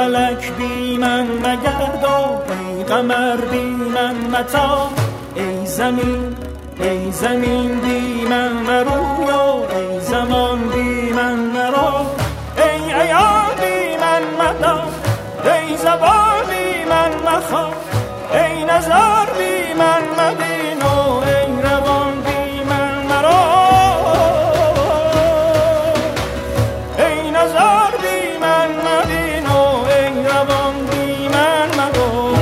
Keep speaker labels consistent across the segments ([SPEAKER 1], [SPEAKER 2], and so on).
[SPEAKER 1] فلک بی من مگرد و ای قمر بی من متا، ای زمین بی من مرو و ای زمان بی من مرو، ای عیار بی من مدا، ای زبان بی من مخا، ای نظر بی من مبین و ای روان بی من مرو، ای نظر بی من مبین و ای روان بی من مرو.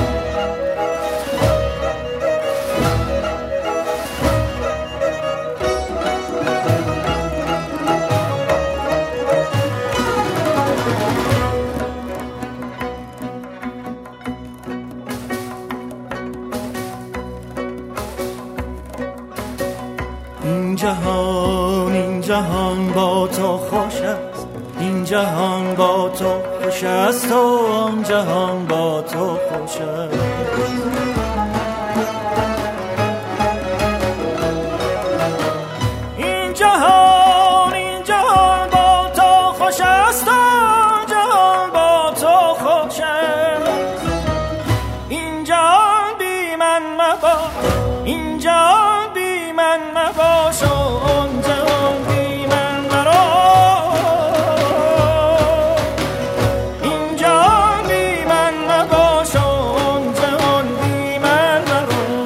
[SPEAKER 1] این جهان با تو خوش است، این جهان با تو خوش است و آن جهان با تو خوش است. این جهان با تو خوش است و آن جهان با تو خوش است. این جهان بی من مباش، این جهان بی من مباش و آن جهان بی من مرو، این جهان بی من مباش و آن جهان بی من مرو.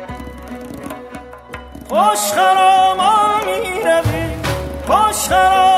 [SPEAKER 1] خوش خرامان می روی، خوش خرامان